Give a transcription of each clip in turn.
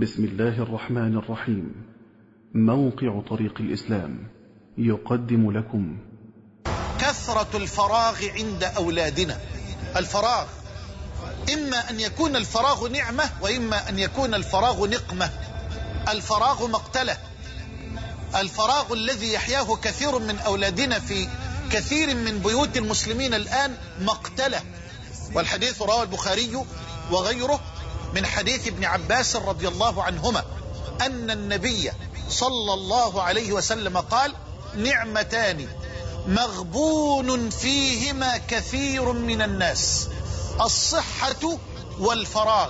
بسم الله الرحمن الرحيم. موقع طريق الإسلام يقدم لكم كثرة الفراغ عند أولادنا. الفراغ إما أن يكون الفراغ نعمة وإما أن يكون الفراغ نقمة. الفراغ مقتلة. الفراغ الذي يحياه كثير من أولادنا في كثير من بيوت المسلمين الآن مقتلة. والحديث رواه البخاري وغيره من حديث ابن عباس رضي الله عنهما أن النبي صلى الله عليه وسلم قال: نعمتان مغبون فيهما كثير من الناس، الصحة والفراغ.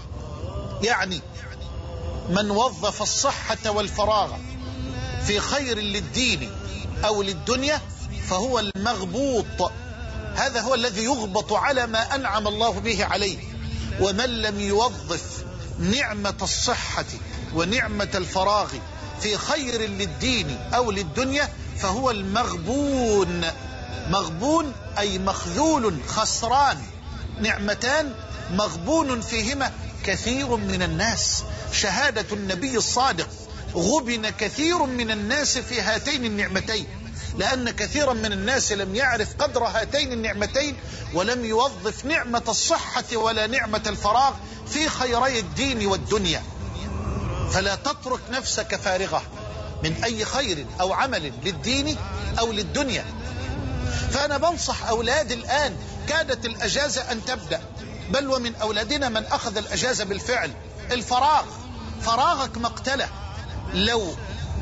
يعني من وظف الصحة والفراغ في خير للدين أو للدنيا فهو المغبوط، هذا هو الذي يغبط على ما أنعم الله به عليه. ومن لم يوظف نعمة الصحة ونعمة الفراغ في خير للدين أو للدنيا فهو المغبون. مغبون أي مخذول خسران. نعمتان مغبون فيهما كثير من الناس. شهادة النبي الصادق: غبن كثير من الناس في هاتين النعمتين، لأن كثيرا من الناس لم يعرف قدر هاتين النعمتين ولم يوظف نعمة الصحة ولا نعمة الفراغ في خيري الدين والدنيا. فلا تترك نفسك فارغة من أي خير أو عمل للدين أو للدنيا. فأنا بنصح أولادي الآن، كادت الأجازة أن تبدأ، بل ومن أولادنا من أخذ الأجازة بالفعل. الفراغ، فراغك مقتلة. لو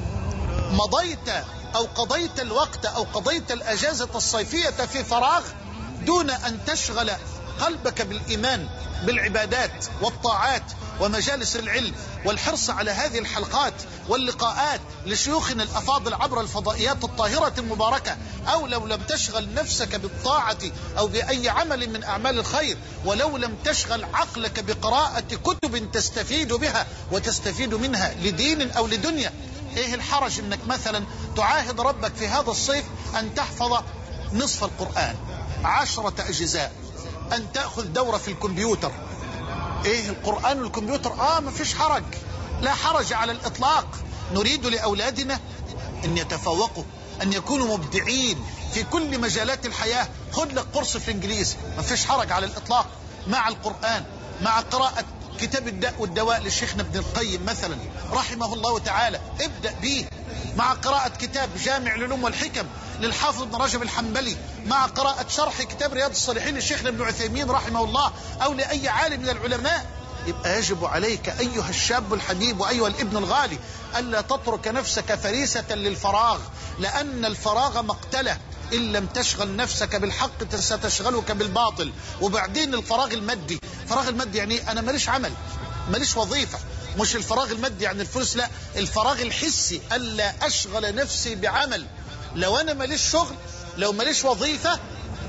مضيت أو قضيت الوقت أو قضيت الأجازة الصيفية في فراغ دون أن تشغل قلبك بالإيمان بالعبادات والطاعات ومجالس العلم والحرص على هذه الحلقات واللقاءات لشيوخنا الأفاضل عبر الفضائيات الطاهرة المباركة، أو لو لم تشغل نفسك بالطاعة أو بأي عمل من أعمال الخير، ولو لم تشغل عقلك بقراءة كتب تستفيد بها وتستفيد منها لدين أو لدنيا، ايه الحرج انك مثلا تعاهد ربك في هذا الصيف ان تحفظ نصف القرآن، 10 أجزاء، ان تأخذ دورة في الكمبيوتر. ايه القرآن والكمبيوتر؟ ما فيش حرج، لا حرج على الإطلاق. نريد لأولادنا ان يتفوقوا، ان يكونوا مبدعين في كل مجالات الحياة. خذ لك قرص في الإنجليزي، ما فيش حرج على الإطلاق، مع القرآن، مع قراءة كتاب الداء والدواء للشيخنا ابن القيم مثلا رحمه الله تعالى، ابدأ به، مع قراءة كتاب جامع العلوم والحكم للحافظ ابن رجب الحنبلي، مع قراءة شرح كتاب رياض الصالحين للشيخنا ابن عثيمين رحمه الله، أو لأي عالم من العلماء. يبقى يجب عليك أيها الشاب الحبيب وأيها الابن الغالي ألا تترك نفسك فريسة للفراغ، لأن الفراغ مقتلة. إن لم تشغل نفسك بالحق ستشغلك بالباطل. وبعدين الفراغ المادي، الفراغ المادي يعني أنا ماليش عمل، ماليش وظيفة. مش الفراغ المادي يعني الفلوس، لا، الفراغ الحسي، ألا أشغل نفسي بعمل. لو أنا ماليش شغل، لو ماليش وظيفة،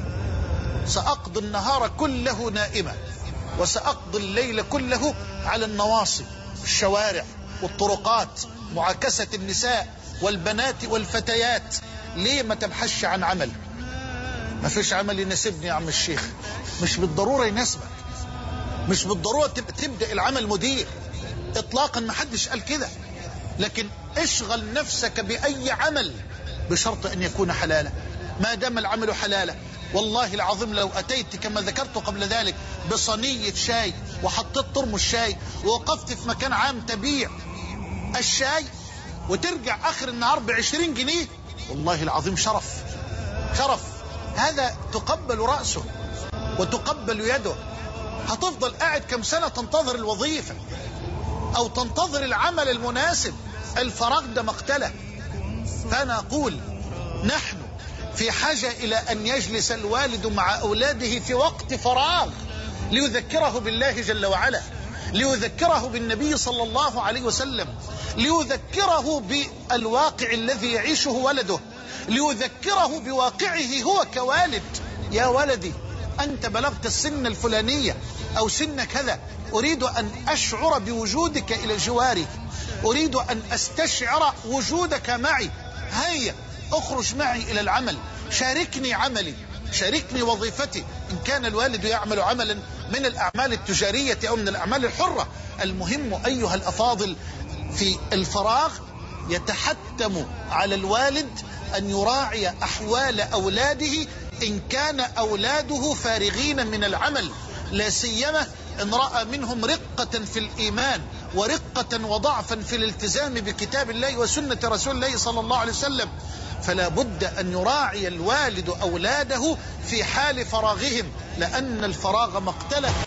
سأقضي النهار كله نائمة، وسأقضي الليل كله على النواصي، الشوارع والطرقات، معاكسة النساء والبنات والفتيات. ليه ما تبحثش عن عمل؟ ما فيش عمل يناسبني يا عم الشيخ. مش بالضرورة يناسبك، مش بالضرورة تبدأ العمل مدير اطلاقا، ما حدش قال كده، لكن اشغل نفسك بأي عمل بشرط ان يكون حلالا. ما دام العمل حلالا، والله العظيم لو أتيت كما ذكرت قبل ذلك بصينية شاي وحطيت ترمس شاي ووقفت في مكان عام تبيع الشاي وترجع آخر النهار ب20 جنيه، والله العظيم شرف، شرف. هذا تقبل رأسه وتقبل يده. هتفضل قاعد كم سنة تنتظر الوظيفة أو تنتظر العمل المناسب؟ الفراغ ده مقتلة. فأنا أقول نحن في حاجة إلى أن يجلس الوالد مع أولاده في وقت فراغ ليذكره بالله جل وعلا، ليذكره بالنبي صلى الله عليه وسلم، ليذكره بالواقع الذي يعيشه ولده، ليذكره بواقعه هو كوالد. يا ولدي، أنت بلغت السن الفلانية أو سن كذا، أريد أن أشعر بوجودك إلى جواري، أريد أن أستشعر وجودك معي. هيا اخرج معي إلى العمل، شاركني عملي، شاركني وظيفتي. إن كان الوالد يعمل عملا من الأعمال التجارية أو من الأعمال الحرة المهم أيها الأفاضل في الفراغ يتحتم على الوالد أن يراعي أحوال أولاده إن كان أولاده فارغين من العمل، لا سيما إن رأى منهم رقة في الإيمان ورقة وضعفا في الالتزام بكتاب الله وسنة رسول الله صلى الله عليه وسلم. فلا بد أن يراعي الوالد أولاده في حال فراغهم، لأن الفراغ مقتله.